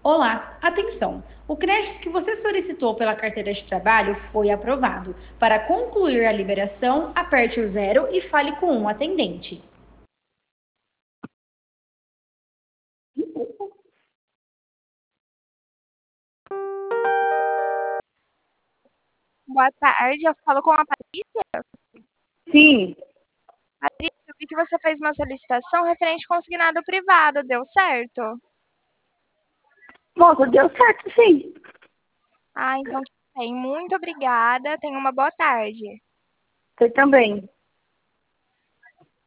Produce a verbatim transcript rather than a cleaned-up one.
Olá, atenção! O crédito que você solicitou pela carteira de trabalho foi aprovado. Para concluir a liberação, aperte o zero e fale com um atendente. Boa tarde, eu falo com a Patrícia. Sim. Patrícia, eu vi que você fez uma solicitação referente ao consignado privado, deu certo? Moça, deu certo, sim. Ah, então tudo bem. Muito obrigada. Tenha uma boa tarde. Você também.